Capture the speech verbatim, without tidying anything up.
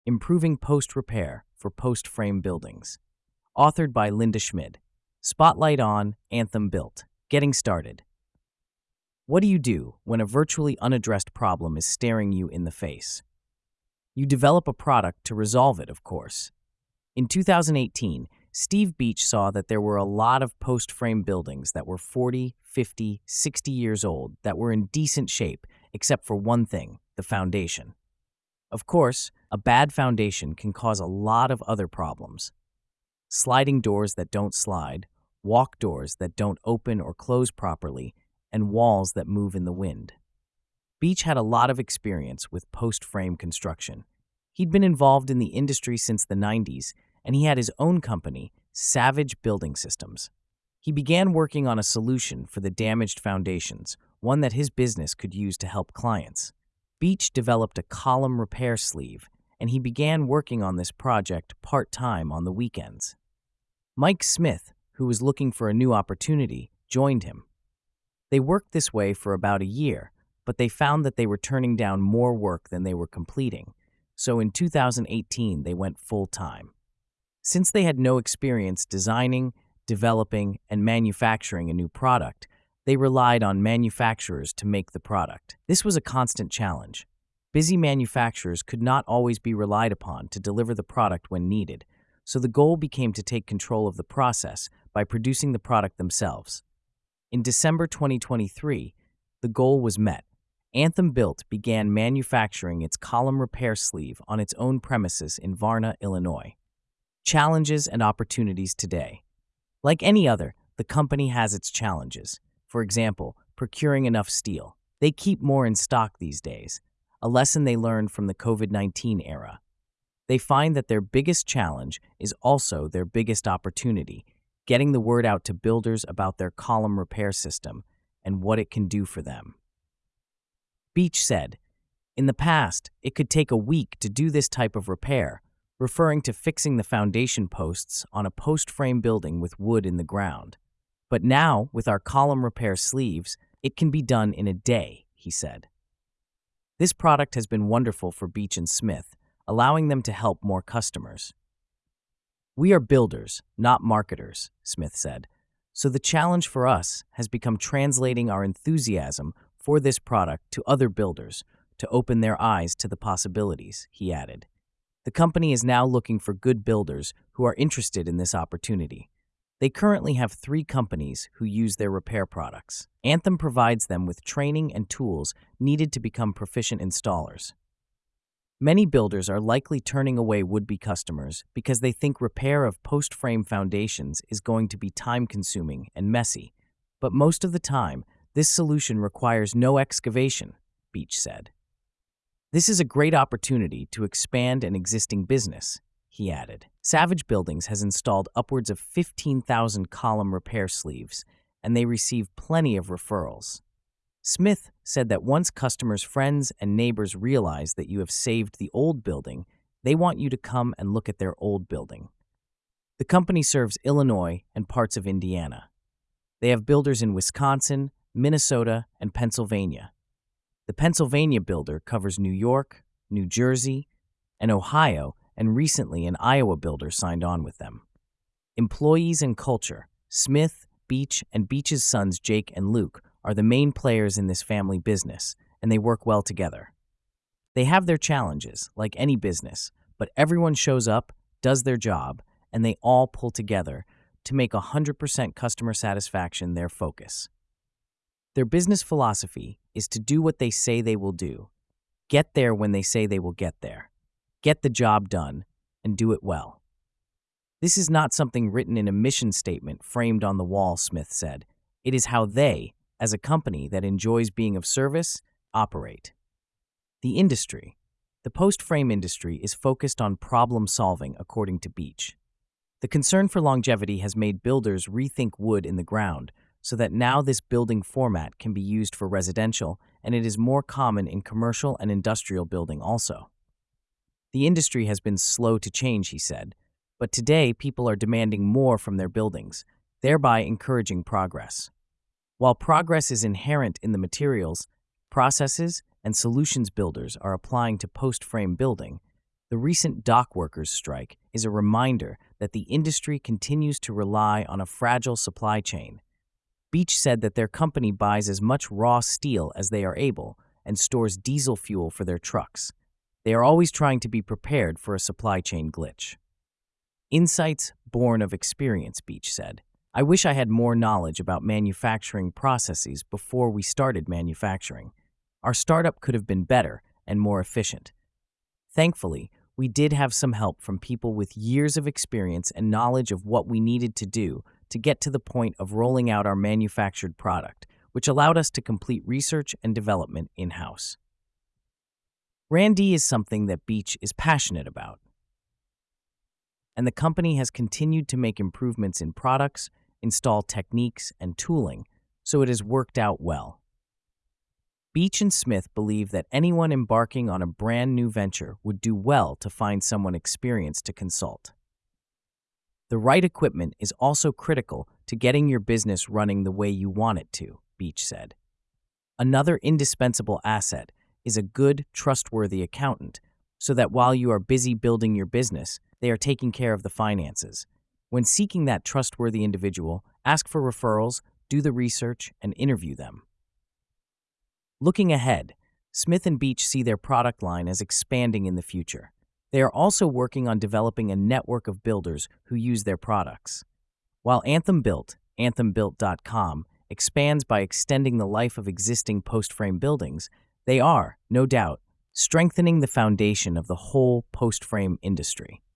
Improving Post-Repair for Post-Frame Buildings. Authored by Linda Schmid. Spotlight on Anthem Built. Getting started. What do you do when a virtually unaddressed problem is staring you in the face? You develop a product to resolve it, of course. In two thousand eighteen, Steve Beach saw that there were a lot of post-frame buildings that were forty, fifty, sixty years old that were in decent shape, except for one thing, the foundation. Of course, a bad foundation can cause a lot of other problems. Sliding doors that don't slide, walk doors that don't open or close properly, and walls that move in the wind. Beach had a lot of experience with post-frame construction. He'd been involved in the industry since the nineties, and he had his own company, Savage Building Systems. He began working on a solution for the damaged foundations, one that his business could use to help clients. Beach developed a column repair sleeve, and he began working on this project part-time on the weekends. Mike Smith, who was looking for a new opportunity, joined him. They worked this way for about a year, but they found that they were turning down more work than they were completing, so in two thousand eighteen they went full-time. Since they had no experience designing, developing, and manufacturing a new product, they relied on manufacturers to make the product. This was a constant challenge. Busy manufacturers could not always be relied upon to deliver the product when needed, so the goal became to take control of the process by producing the product themselves. In December twenty twenty-three, the goal was met. Anthem Built began manufacturing its column repair sleeve on its own premises in Varna, Illinois. Challenges and opportunities today. Like any other, the company has its challenges. For example, procuring enough steel. They keep more in stock these days, a lesson they learned from the COVID nineteen era. They find that their biggest challenge is also their biggest opportunity, getting the word out to builders about their column repair system and what it can do for them. Beach said, "In the past, it could take a week to do this type of repair," referring to fixing the foundation posts on a post-frame building with wood in the ground. "But now, with our column repair sleeves, it can be done in a day," he said. This product has been wonderful for Beach and Smith, allowing them to help more customers. "We are builders, not marketers," Smith said, "so the challenge for us has become translating our enthusiasm for this product to other builders to open their eyes to the possibilities," he added. The company is now looking for good builders who are interested in this opportunity. They currently have three companies who use their repair products. Anthem provides them with training and tools needed to become proficient installers. Many builders are likely turning away would-be customers because they think repair of post-frame foundations is going to be time-consuming and messy. But most of the time, this solution requires no excavation, Beach said. "This is a great opportunity to expand an existing business," he added. Savage Buildings has installed upwards of fifteen thousand column repair sleeves, and they receive plenty of referrals. Smith said that once customers' friends and neighbors realize that you have saved the old building, they want you to come and look at their old building. The company serves Illinois and parts of Indiana. They have builders in Wisconsin, Minnesota, and Pennsylvania. The Pennsylvania builder covers New York, New Jersey, and Ohio, and recently an Iowa builder signed on with them. Employees and culture. Smith, Beach, and Beach's sons Jake and Luke are the main players in this family business, and they work well together. They have their challenges, like any business, but everyone shows up, does their job, and they all pull together to make one hundred percent customer satisfaction their focus. Their business philosophy is to do what they say they will do, get there when they say they will get there, get the job done, and do it well. This is not something written in a mission statement framed on the wall, Smith said. It is how they, as a company that enjoys being of service, operate. The industry. The post-frame industry is focused on problem solving, according to Beach. The concern for longevity has made builders rethink wood in the ground, so that now this building format can be used for residential, and it is more common in commercial and industrial building also. The industry has been slow to change, he said, but today people are demanding more from their buildings, thereby encouraging progress. While progress is inherent in the materials, processes, and solutions builders are applying to post-frame building, The recent dock workers' strike is a reminder that the industry continues to rely on a fragile supply chain. Beach said that their company buys as much raw steel as they are able and stores diesel fuel for their trucks. They are always trying to be prepared for a supply chain glitch. Insights born of experience, Beach said. I wish I had more knowledge about manufacturing processes before we started manufacturing. Our startup could have been better and more efficient. Thankfully, we did have some help from people with years of experience and knowledge of what we needed to do to get to the point of rolling out our manufactured product, which allowed us to complete research and development in-house. R and D is something that Beach is passionate about, and the company has continued to make improvements in products, install techniques, and tooling, so it has worked out well. Beach and Smith believe that anyone embarking on a brand new venture would do well to find someone experienced to consult. The right equipment is also critical to getting your business running the way you want it to, Beach said. Another indispensable asset is a good, trustworthy accountant, so that while you are busy building your business, they are taking care of the finances. When seeking that trustworthy individual, ask for referrals, do the research, and interview them. Looking ahead, Smith and Beach see their product line as expanding in the future. They are also working on developing a network of builders who use their products. While Anthem Built, anthem built dot com, expands by extending the life of existing post-frame buildings, they are, no doubt, strengthening the foundation of the whole post-frame industry.